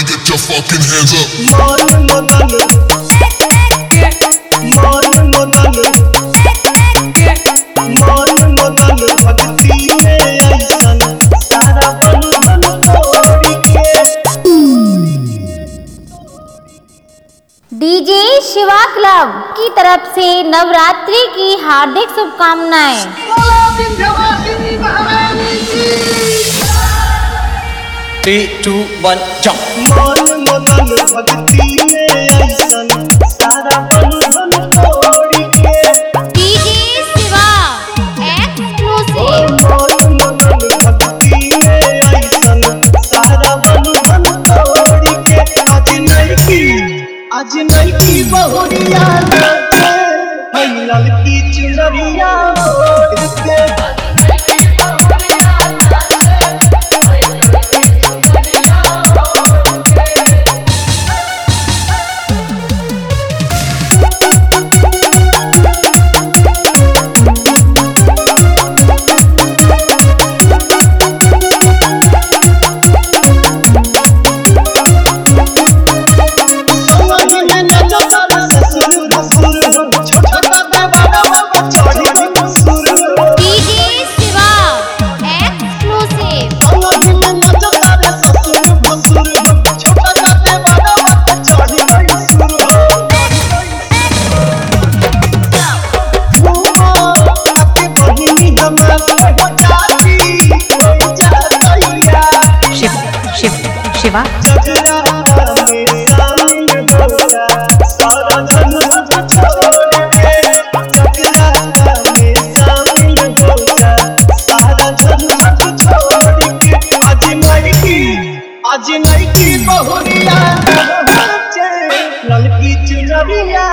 Everybody get your fucking hands up. DJ Shiva club की तरफ से नवरात्रि की हार्दिक शुभकामनाएं। 3, 2, 1 jump। DJ Shiva exclusive. आज नहीं की बहुरिया लड़की चुनरिया शिवा आज नहीं की बहुरिया लड़की चुनरिया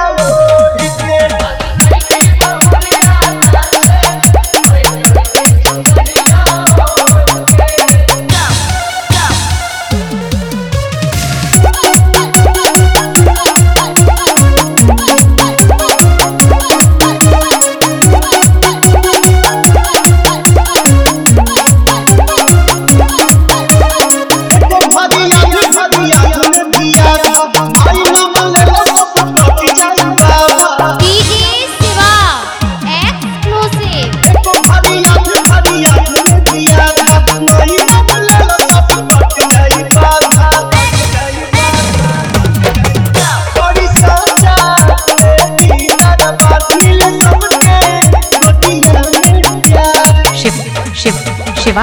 शिवा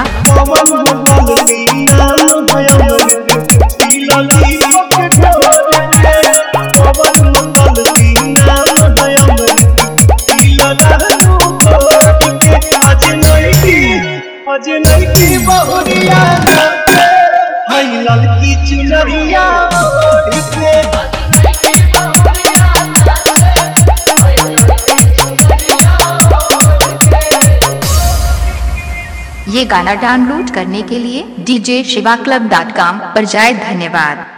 की बहुरिया लड़की चुनरिया ये गाना डाउनलोड करने के लिए djshivaclub.com पर जाए। धन्यवाद।